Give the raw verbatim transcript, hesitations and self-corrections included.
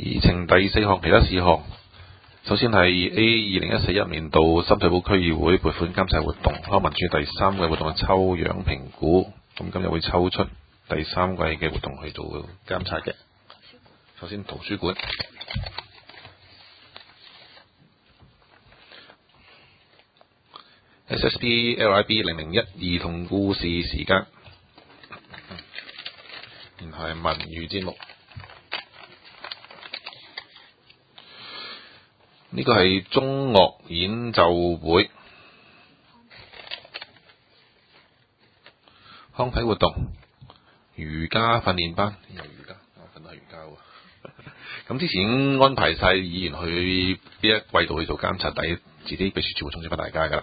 議程第四項其他事項，首先係 A 二零一四一年度深水埗區議會撥款監察活動，康文署第三季活動嘅抽樣評估，咁今日會抽出第三季嘅活動去做監察嘅。首先圖書館 S S B L I B 零零一兒童故事時間，然後係文娛節目。呢個係中樂演奏會，康體活動，瑜伽訓練班，有瑜伽，我訓到係瑜伽喎。咁之前安排晒議員去邊一季度去做監察，但係自己秘書處會通知翻大家㗎啦。